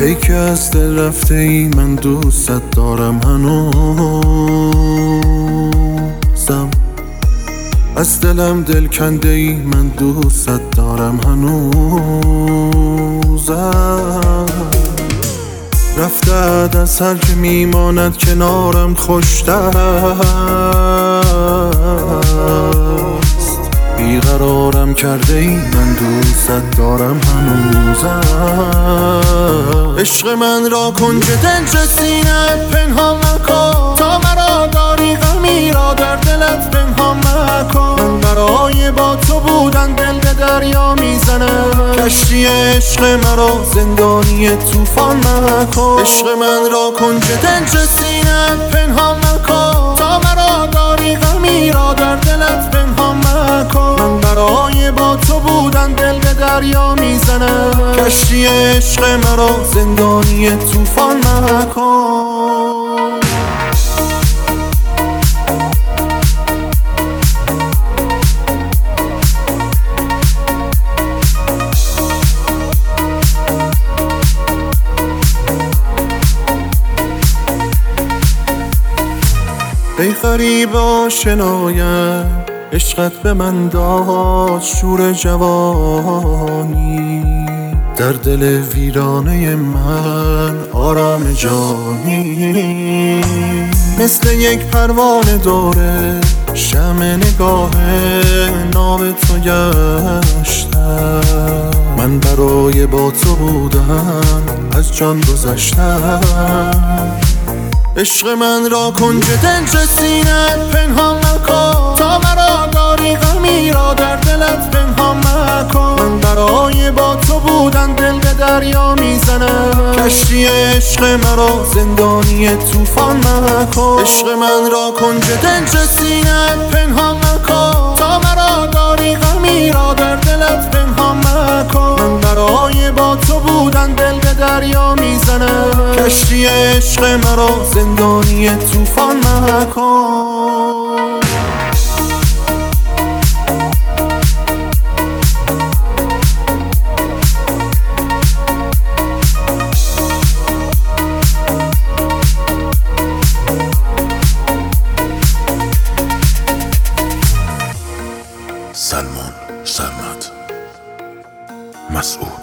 ای که از دل رفته ای من دوستت دارم هنوزم، از دلم دل کنده ای من دوستت دارم هنوزم. رفتت از هر که میماند کنارم خوشتر است، بیقرارم کرده ای من دوستت دارم هنوزم. عشق من را کنج دنج سینه‌ات پنهان مکن، تا مرا داری غمی را در دلت پنهان مکن. من برای با تو بودن دل به دریا میزنم، کشتی عشق مرا زندانی طوفان مکن. عشق من را کنج دنج سینه‌ات پنهان مکن، تا مرا داری غمی را در دلت پنهان مکن. من برای با تو بودن دل به دریا میزنم، کشتی عشق مرا زندانی طوفان مکن. ای غریب آشنایم عشقت به من داد شور جوانی، در دل ویرانه من آرام جانی. مثل یک پروانه دوره شمع نگاه ناب تو گشتم، من برای با تو بودن از جان گذشتم. عشق من را کنج دنج سینه‌ات پنهان مکن، تا مرا داری غمی را در دلت پنهان مکن. من برای با تو بودن دل به دریا میزنم، کشتی عشق مرا زندانی طوفان مکن. عشق من را کنج دنج سینه‌ات پنهان مکن، تا مرا داری غمی را در دلت پنهان مکن. من برای با تو بودن دل به دریا میزنم، کشتی عشق مرا زندانی طوفان مکن. سلمان سرمد مسعود